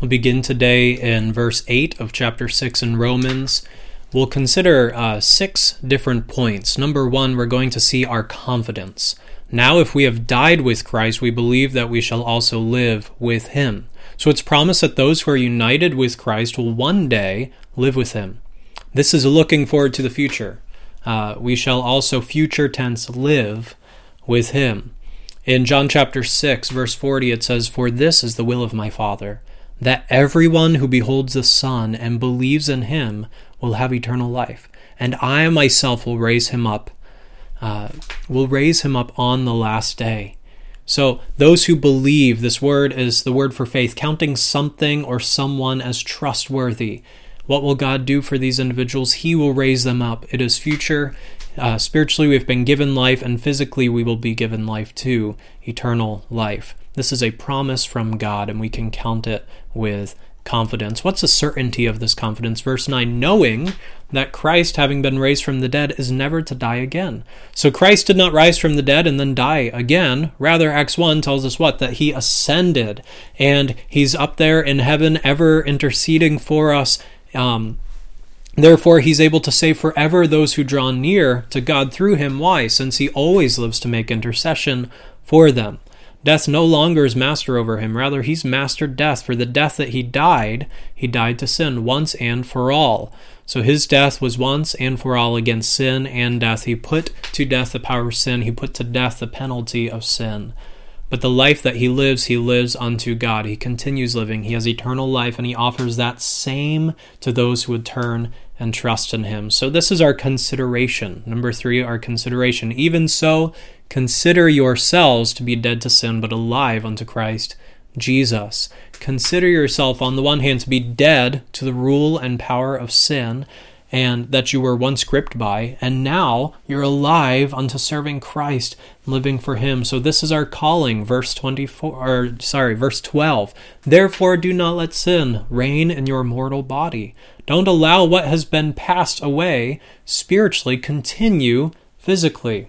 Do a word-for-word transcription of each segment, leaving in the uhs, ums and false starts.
We'll begin today in verse eight of chapter six in Romans. We'll consider uh, six different points. Number one, we're going to see our confidence. Now, if we have died with Christ, we believe that we shall also live with him. So it's promised that those who are united with Christ will one day live with him. This is looking forward to the future. Uh, we shall also, future tense, live with him. In John chapter six, verse forty, it says, "For this is the will of my Father, that everyone who beholds the Son and believes in him will have eternal life, and I myself will raise him up, uh, will raise him up on the last day." So those who believe, this word is the word for faith, counting something or someone as trustworthy. What will God do for these individuals? He will raise them up. It is future. Uh, spiritually, we've been given life, and physically, we will be given life too, eternal life. This is a promise from God, and we can count it with confidence. What's the certainty of this confidence? Verse nine, knowing that Christ, having been raised from the dead, is never to die again. So Christ did not rise from the dead and then die again. Rather, Acts one tells us what? That he ascended, and he's up there in heaven, ever interceding for us. Um, Therefore, he's able to save forever those who draw near to God through him. Why? Since he always lives to make intercession for them. Death no longer is master over him. Rather, he's mastered death. For the death that he died, he died to sin once and for all. So his death was once and for all against sin and death. He put to death the power of sin. He put to death the penalty of sin. But the life that he lives, he lives unto God. He continues living. He has eternal life, and he offers that same to those who would turn and trust in him. So this is our consideration. Number three, our consideration. Even so, consider yourselves to be dead to sin, but alive unto Christ Jesus. Consider yourself, on the one hand, to be dead to the rule and power of sin, and that you were once gripped by, and now you're alive unto serving Christ, living for him. So this is our calling, verse twenty-four, or sorry, verse twelve. Therefore do not let sin reign in your mortal body. Don't allow what has been passed away spiritually continue physically.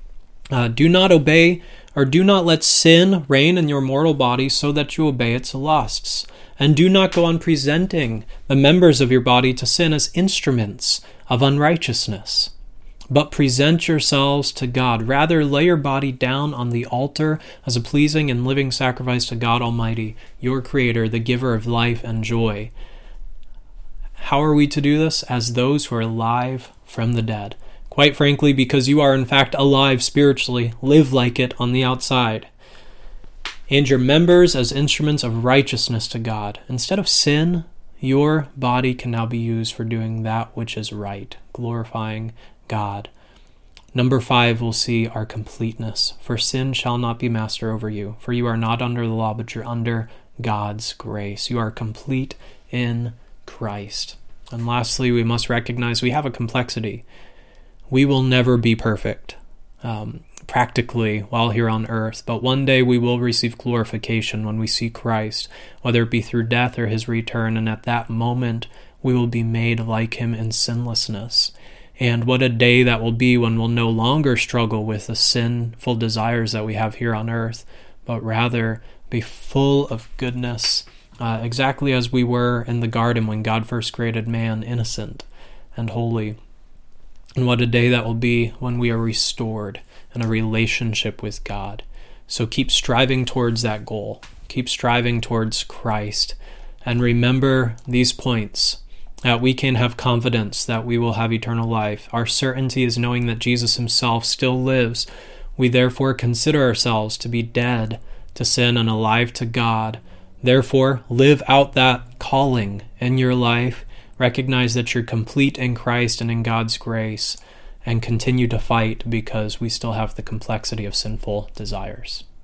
Uh, do not obey, or do not let sin reign in your mortal body so that you obey its lusts. And do not go on presenting the members of your body to sin as instruments of unrighteousness, but present yourselves to God. Rather, lay your body down on the altar as a pleasing and living sacrifice to God Almighty, your Creator, the giver of life and joy. How are we to do this? As those who are alive from the dead. Quite frankly, because you are in fact alive spiritually, live like it on the outside. And your members as instruments of righteousness to God. Instead of sin, your body can now be used for doing that which is right, glorifying God. Number five, we'll see our completeness. For sin shall not be master over you, for you are not under the law, but you're under God's grace. You are complete in Christ. And lastly, we must recognize we have a complexity. We will never be perfect. Um, practically while here on earth, but one day we will receive glorification when we see Christ, whether it be through death or his return, and at that moment we will be made like him in sinlessness. And what a day that will be when we'll no longer struggle with the sinful desires that we have here on earth, but rather be full of goodness, uh, exactly as we were in the garden when God first created man, innocent and holy. And what a day that will be when we are restored in a relationship with God. So keep striving towards that goal. Keep striving towards Christ. And remember these points, that we can have confidence that we will have eternal life. Our certainty is knowing that Jesus himself still lives. We therefore consider ourselves to be dead to sin and alive to God. Therefore, live out that calling in your life. Recognize that you're complete in Christ and in God's grace, and continue to fight because we still have the complexity of sinful desires.